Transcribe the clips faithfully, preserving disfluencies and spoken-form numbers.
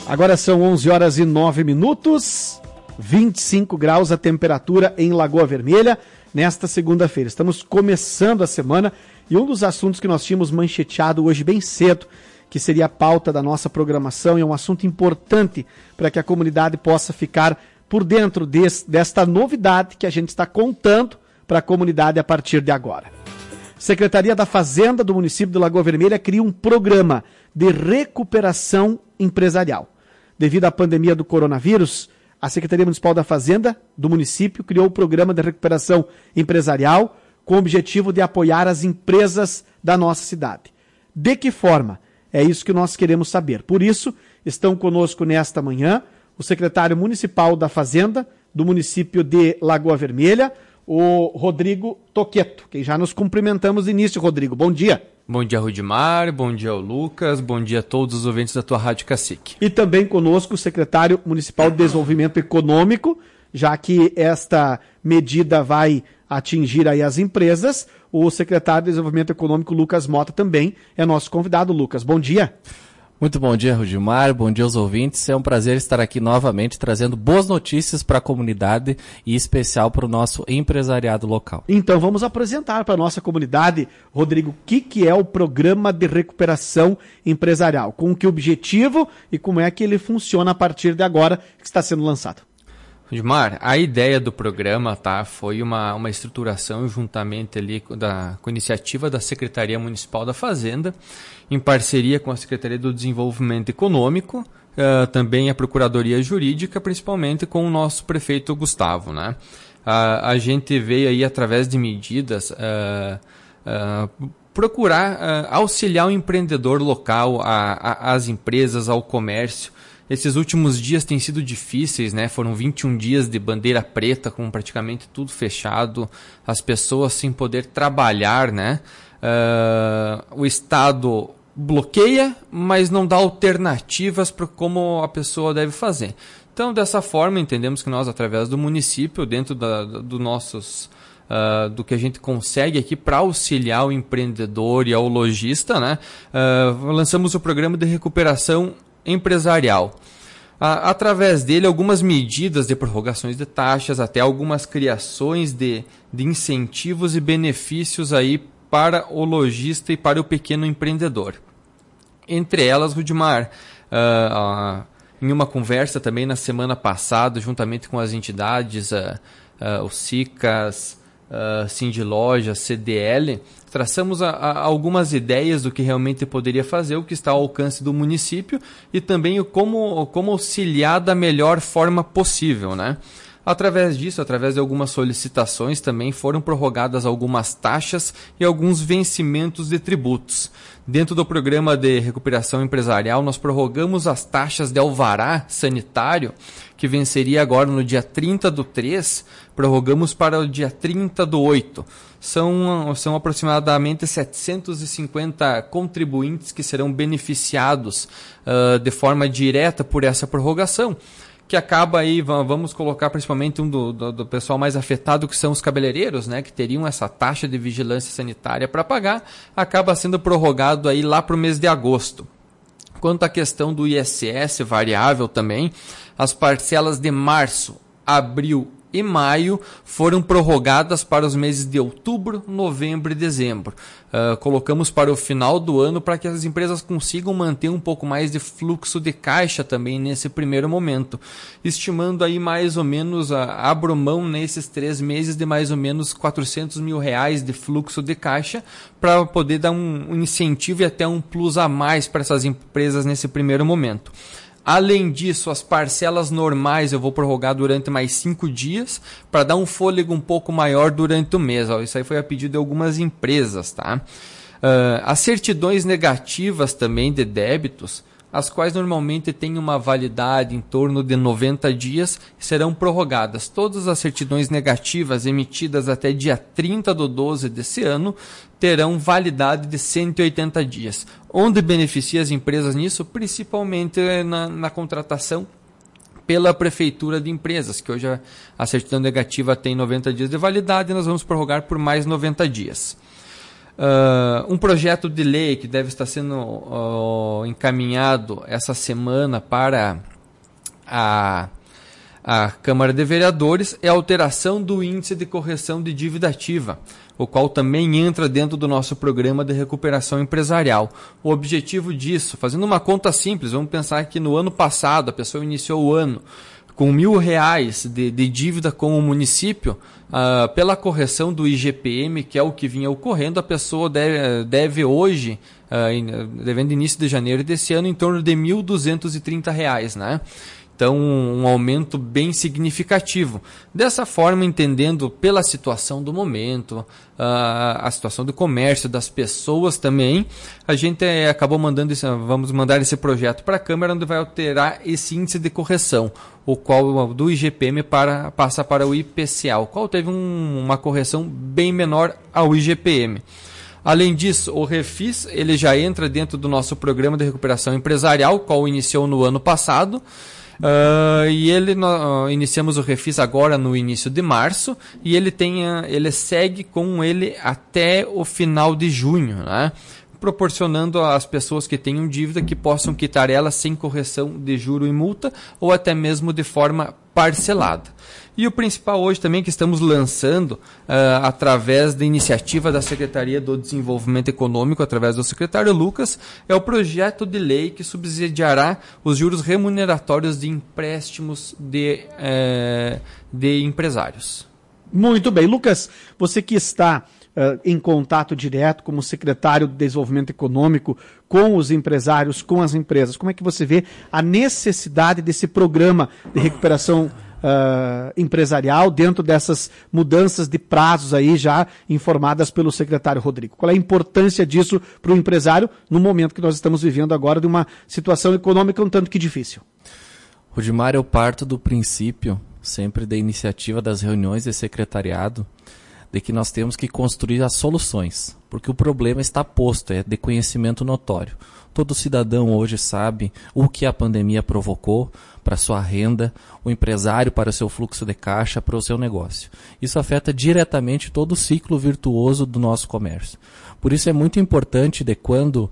Agora são onze horas e nove minutos, vinte e cinco graus a temperatura em Lagoa Vermelha, nesta segunda-feira. Estamos começando a semana e um dos assuntos que nós tínhamos mancheteado hoje bem cedo, que seria a pauta da nossa programação, e é um assunto importante para que a comunidade possa ficar por dentro desse, desta novidade que a gente está contando para a comunidade a partir de agora. Secretaria da Fazenda do município de Lagoa Vermelha cria um programa de recuperação empresarial. Devido à pandemia do coronavírus, a Secretaria Municipal da Fazenda do município criou o programa de recuperação empresarial com o objetivo de apoiar as empresas da nossa cidade. De que forma? É isso que nós queremos saber. Por isso, estão conosco nesta manhã o secretário municipal da Fazenda do município de Lagoa Vermelha, o Rodrigo Toqueto, que já nos cumprimentamos de início. Rodrigo, bom dia. Bom dia, Rudimar, bom dia, Lucas, bom dia a todos os ouvintes da tua Rádio Cacique. E também conosco o secretário municipal de Desenvolvimento Econômico, já que esta medida vai atingir aí as empresas, o secretário de Desenvolvimento Econômico, Lucas Mota, também é nosso convidado. Lucas, bom dia. Muito bom dia, Rudimar, bom dia aos ouvintes. É um prazer estar aqui novamente trazendo boas notícias para a comunidade e em especial para o nosso empresariado local. Então vamos apresentar para a nossa comunidade, Rodrigo, o que, que é o Programa de Recuperação Empresarial, com que objetivo e como é que ele funciona a partir de agora que está sendo lançado. Rudimar, a ideia do programa, tá, foi uma, uma estruturação juntamente ali da, com a iniciativa da Secretaria Municipal da Fazenda, em parceria com a Secretaria do Desenvolvimento Econômico, uh, também a Procuradoria Jurídica, principalmente com o nosso prefeito Gustavo, né? Uh, a gente veio aí através de medidas uh, uh, procurar uh, auxiliar o empreendedor local, a, a, as empresas, ao comércio. Esses últimos dias têm sido difíceis, né? Foram vinte e um dias de bandeira preta, com praticamente tudo fechado, as pessoas sem poder trabalhar, né? Uh, o Estado bloqueia, mas não dá alternativas para como a pessoa deve fazer. Então, dessa forma, entendemos que nós, através do município, dentro da, do nossos... Uh, do que a gente consegue aqui para auxiliar o empreendedor e ao lojista, né? Uh, lançamos o programa de recuperação empresarial. Ah, através dele, algumas medidas de prorrogações de taxas, até algumas criações de, de incentivos e benefícios aí para o lojista e para o pequeno empreendedor. Entre elas, Rudimar, ah, ah, em uma conversa também na semana passada, juntamente com as entidades, ah, ah, o SICAS, Uh, Sindiloja, C D L, traçamos a, a, algumas ideias do que realmente poderia fazer, o que está ao alcance do município e também o como, como auxiliar da melhor forma possível, né? Através disso, através de algumas solicitações, também foram prorrogadas algumas taxas e alguns vencimentos de tributos. Dentro do programa de recuperação empresarial, nós prorrogamos as taxas de alvará sanitário, que venceria agora no dia trinta do três, prorrogamos para o dia trinta do oito. São, são aproximadamente setecentos e cinquenta contribuintes que serão beneficiados uh, de forma direta por essa prorrogação, que acaba aí, vamos colocar principalmente um do, do, do pessoal mais afetado, que são os cabeleireiros, né, que teriam essa taxa de vigilância sanitária para pagar, acaba sendo prorrogado aí lá para o mês de agosto. Quanto à questão do I S S variável também, as parcelas de março, abril e maio foram prorrogadas para os meses de outubro, novembro e dezembro. Uh, colocamos para o final do ano para que as empresas consigam manter um pouco mais de fluxo de caixa também nesse primeiro momento, estimando aí mais ou menos, uh, abro mão nesses três meses de mais ou menos quatrocentos mil reais de fluxo de caixa para poder dar um, um incentivo e até um plus a mais para essas empresas nesse primeiro momento. Além disso, as parcelas normais eu vou prorrogar durante mais cinco dias para dar um fôlego um pouco maior durante o mês. Ó, isso aí foi a pedido de algumas empresas, tá? Uh, as certidões negativas também de débitos, as quais normalmente têm uma validade em torno de noventa dias, serão prorrogadas. Todas as certidões negativas emitidas até dia trinta do doze desse ano terão validade de cento e oitenta dias. Onde beneficia as empresas nisso? Principalmente na, na contratação pela Prefeitura de Empresas, que hoje a, a certidão negativa tem noventa dias de validade e nós vamos prorrogar por mais noventa dias. Uh, um projeto de lei que deve estar sendo uh, encaminhado essa semana para a, a Câmara de Vereadores é a alteração do índice de correção de dívida ativa, o qual também entra dentro do nosso programa de recuperação empresarial. O objetivo disso, fazendo uma conta simples, vamos pensar que no ano passado a pessoa iniciou o ano com mil reais de, de dívida com o município, uh, pela correção do I G P M, que é o que vinha ocorrendo, a pessoa deve, deve hoje, uh, devendo início de janeiro desse ano, em torno de mil duzentos e trinta reais, né? Então, um aumento bem significativo. Dessa forma, entendendo pela situação do momento, uh, a situação do comércio, das pessoas também, a gente eh, acabou mandando, esse, vamos mandar esse projeto para a Câmara, onde vai alterar esse índice de correção, o qual do I G P M para, passa para o I P C A, o qual teve um, uma correção bem menor ao I G P M. Além disso, o Refis ele já entra dentro do nosso programa de recuperação empresarial, qual iniciou no ano passado. Uh, e ele uh, iniciamos o Refis agora no início de março e ele tem uh, ele segue com ele até o final de junho, né? Proporcionando às pessoas que tenham dívida que possam quitar ela sem correção de juro e multa ou até mesmo de forma parcelada. E o principal hoje também que estamos lançando uh, através da iniciativa da Secretaria do Desenvolvimento Econômico, através do secretário Lucas, é o projeto de lei que subsidiará os juros remuneratórios de empréstimos de, uh, de empresários. Muito bem. Lucas, você que está uh, em contato direto como secretário de Desenvolvimento Econômico com os empresários, com as empresas, como é que você vê a necessidade desse programa de recuperação Uh, empresarial dentro dessas mudanças de prazos aí já informadas pelo secretário Rodrigo? Qual é a importância disso para o empresário no momento que nós estamos vivendo agora de uma situação econômica um tanto que difícil? Rudimar, eu parto do princípio, sempre da iniciativa das reuniões de secretariado, de que nós temos que construir as soluções, porque o problema está posto, é de conhecimento notório. Todo cidadão hoje sabe o que a pandemia provocou para sua renda, o empresário para o seu fluxo de caixa, para o seu negócio. Isso afeta diretamente todo o ciclo virtuoso do nosso comércio. Por isso é muito importante de quando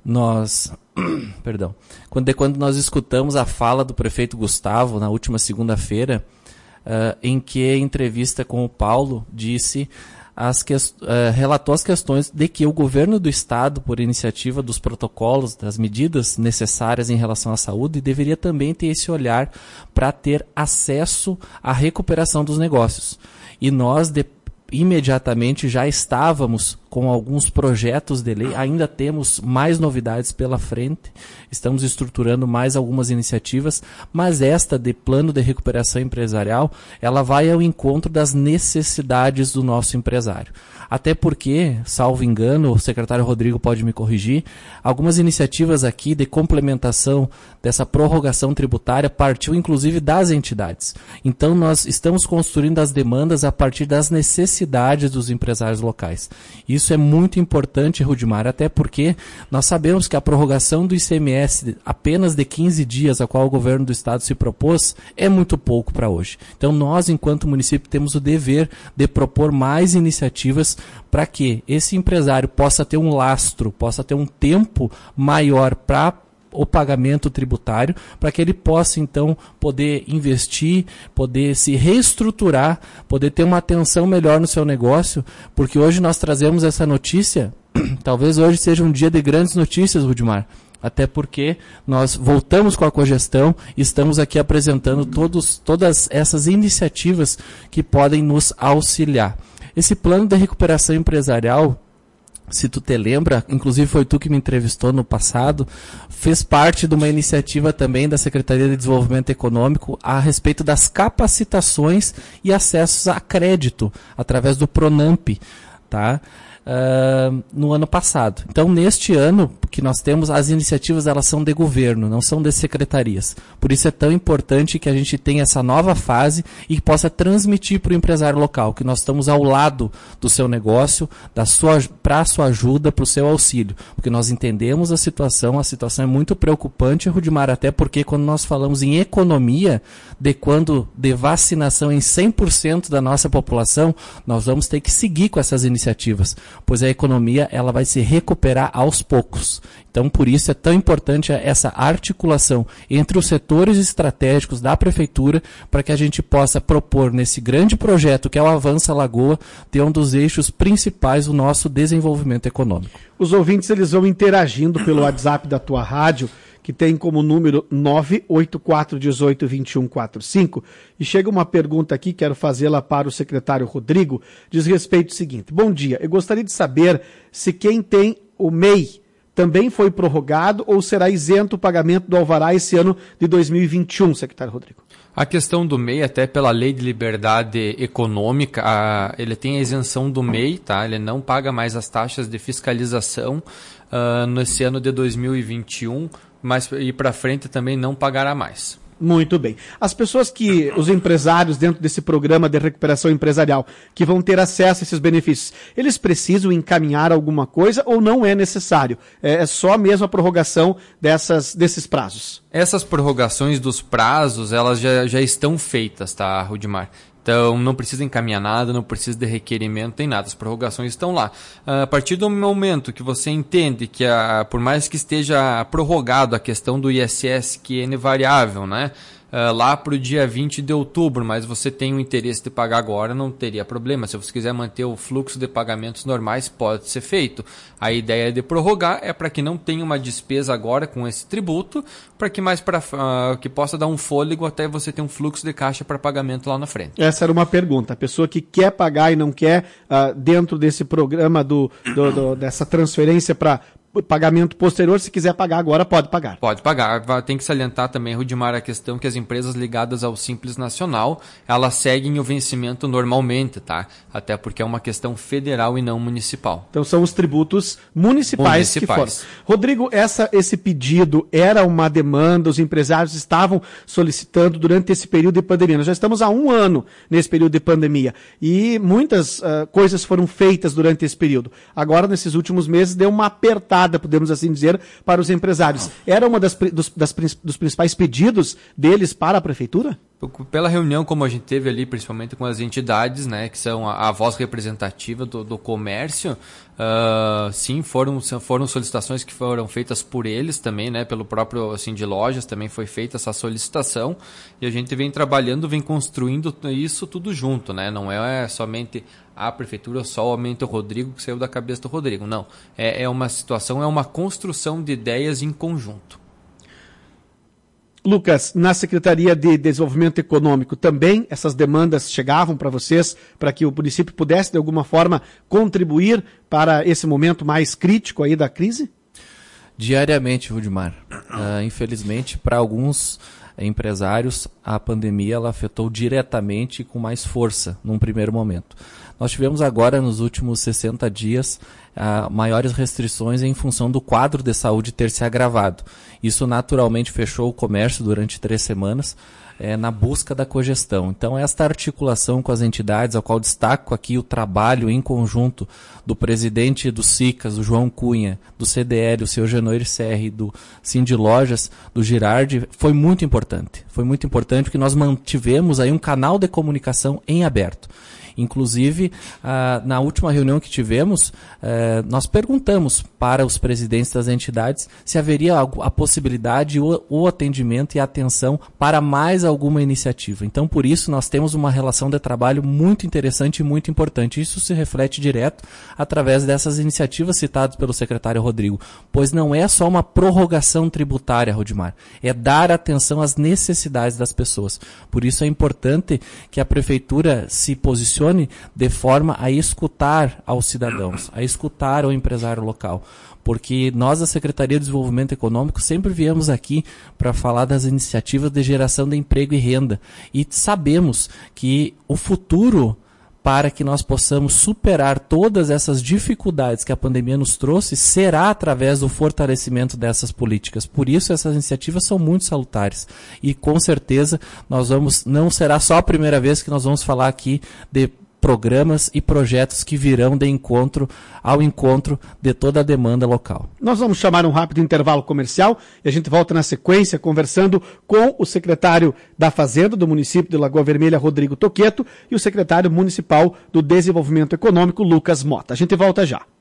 nós, perdão, quando de quando nós escutamos a fala do prefeito Gustavo na última segunda-feira, uh, em que em entrevista com o Paulo disse As que, uh, relatou as questões de que o governo do estado, por iniciativa dos protocolos, das medidas necessárias em relação à saúde, deveria também ter esse olhar para ter acesso à recuperação dos negócios. E nós, de, imediatamente, já estávamos com alguns projetos de lei, ainda temos mais novidades pela frente, estamos estruturando mais algumas iniciativas, mas esta de plano de recuperação empresarial, ela vai ao encontro das necessidades do nosso empresário. Até porque, salvo engano, o secretário Rodrigo pode me corrigir, algumas iniciativas aqui de complementação dessa prorrogação tributária partiu inclusive das entidades. Então nós estamos construindo as demandas a partir das necessidades dos empresários locais. Isso é muito importante, Rudimar, até porque nós sabemos que a prorrogação do I C M S apenas de quinze dias, a qual o governo do estado se propôs, é muito pouco para hoje. Então nós, enquanto município, temos o dever de propor mais iniciativas para que esse empresário possa ter um lastro, possa ter um tempo maior para o pagamento tributário, para que ele possa então poder investir, poder se reestruturar, poder ter uma atenção melhor no seu negócio, porque hoje nós trazemos essa notícia, talvez hoje seja um dia de grandes notícias, Rudimar, até porque nós voltamos com a cogestão e estamos aqui apresentando todos, todas essas iniciativas que podem nos auxiliar. Esse plano de recuperação empresarial, se tu te lembra, inclusive foi tu que me entrevistou no passado, fez parte de uma iniciativa também da Secretaria de Desenvolvimento Econômico a respeito das capacitações e acessos a crédito através do Pronamp, tá? Uh, no ano passado. Então, neste ano que nós temos, as iniciativas elas são de governo, não são de secretarias. Por isso é tão importante que a gente tenha essa nova fase e possa transmitir para o empresário local, que nós estamos ao lado do seu negócio, da sua, para a sua ajuda, para o seu auxílio. Porque nós entendemos a situação, a situação é muito preocupante, Rudimar, até porque quando nós falamos em economia, de quando de vacinação em cem por cento da nossa população, nós vamos ter que seguir com essas iniciativas. pois a economia ela vai se recuperar aos poucos. Então, por isso é tão importante essa articulação entre os setores estratégicos da Prefeitura para que a gente possa propor nesse grande projeto que é o Avança Lagoa, ter um dos eixos principais do nosso desenvolvimento econômico. Os ouvintes eles vão interagindo pelo WhatsApp da tua rádio, que tem como número nove oito quatro um oito dois um quatro cinco, e chega uma pergunta aqui, quero fazê-la para o secretário Rodrigo, diz respeito ao seguinte: bom dia, eu gostaria de saber se quem tem o M E I também foi prorrogado ou será isento o pagamento do alvará esse ano de dois mil e vinte e um, secretário Rodrigo? A questão do M E I, até pela Lei de Liberdade Econômica, a, ele tem a isenção do M E I, tá? Ele não paga mais as taxas de fiscalização uh, nesse ano de dois mil e vinte e um, mas ir para frente também não pagará mais. Muito bem. As pessoas que, os empresários dentro desse programa de recuperação empresarial, que vão ter acesso a esses benefícios, eles precisam encaminhar alguma coisa ou não é necessário? É só mesmo a prorrogação dessas, desses prazos? Essas prorrogações dos prazos, elas já, já estão feitas, tá, Rudimar? Então, não precisa encaminhar nada, não precisa de requerimento, nem nada. As prorrogações estão lá. A partir do momento que você entende que, a, por mais que esteja prorrogado a questão do I S S, que é variável, né? Uh, lá para o dia vinte de outubro, mas você tem o interesse de pagar agora, não teria problema. Se você quiser manter o fluxo de pagamentos normais, pode ser feito. A ideia de prorrogar é para que não tenha uma despesa agora com esse tributo, para que mais para uh, que possa dar um fôlego até você ter um fluxo de caixa para pagamento lá na frente. Essa era uma pergunta. A pessoa que quer pagar e não quer, uh, dentro desse programa, do, do, do, dessa transferência para pagamento posterior, se quiser pagar agora, pode pagar. Pode pagar. Tem que salientar também, Rudimar, a questão que as empresas ligadas ao Simples Nacional, elas seguem o vencimento normalmente, tá? Até porque é uma questão federal e não municipal. Então são os tributos municipais, municipais. que foram. Rodrigo, essa, esse pedido era uma demanda, os empresários estavam solicitando durante esse período de pandemia. Nós já estamos há um ano nesse período de pandemia e muitas uh, coisas foram feitas durante esse período. Agora, nesses últimos meses, deu uma apertada, podemos assim dizer, para os empresários. Era uma das, dos, das, dos principais pedidos deles para a Prefeitura? Pela reunião como a gente teve ali, principalmente com as entidades, né, que são a, a voz representativa do, do comércio, uh, sim, foram, foram solicitações que foram feitas por eles também, né, pelo próprio assim, de lojas também foi feita essa solicitação, e a gente vem trabalhando, vem construindo isso tudo junto, né, não é somente a Prefeitura, somente o Rodrigo que saiu da cabeça do Rodrigo, não, é, é uma situação, é uma construção de ideias em conjunto. Lucas, na Secretaria de Desenvolvimento Econômico também essas demandas chegavam para vocês, para que o município pudesse de alguma forma contribuir para esse momento mais crítico aí da crise? Diariamente, Rudimar. Uh, infelizmente, para alguns empresários, a pandemia ela afetou diretamente e com mais força num primeiro momento. Nós tivemos agora, nos últimos sessenta dias, uh, maiores restrições em função do quadro de saúde ter se agravado. Isso naturalmente fechou o comércio durante três semanas, é, na busca da cogestão. Então, esta articulação com as entidades, ao qual destaco aqui o trabalho em conjunto do presidente do SICAS, o João Cunha, do C D L, o seu Genoir Serri, do Cindy Lojas, do Girardi, foi muito importante. Foi muito importante porque nós mantivemos aí um canal de comunicação em aberto. Inclusive, ah, na última reunião que tivemos, eh, nós perguntamos para os presidentes das entidades se haveria a possibilidade, o, o atendimento e a atenção para mais alguma iniciativa. Então, por isso, nós temos uma relação de trabalho muito interessante e muito importante. Isso se reflete direto através dessas iniciativas citadas pelo secretário Rodrigo, pois não é só uma prorrogação tributária, Rudimar, é dar atenção às necessidades das pessoas. Por isso é importante que a Prefeitura se posicione de forma a escutar aos cidadãos, a escutar ao empresário local. Porque nós, da Secretaria de Desenvolvimento Econômico, sempre viemos aqui para falar das iniciativas de geração de emprego e renda. E sabemos que o futuro, para que nós possamos superar todas essas dificuldades que a pandemia nos trouxe, será através do fortalecimento dessas políticas. Por isso, essas iniciativas são muito salutares. E, com certeza, nós vamos, não será só a primeira vez que nós vamos falar aqui de programas e projetos que virão de encontro ao encontro de toda a demanda local. Nós vamos chamar um rápido intervalo comercial e a gente volta na sequência conversando com o secretário da Fazenda do município de Lagoa Vermelha, Rodrigo Toqueto, e o secretário municipal do Desenvolvimento Econômico, Lucas Mota. A gente volta já.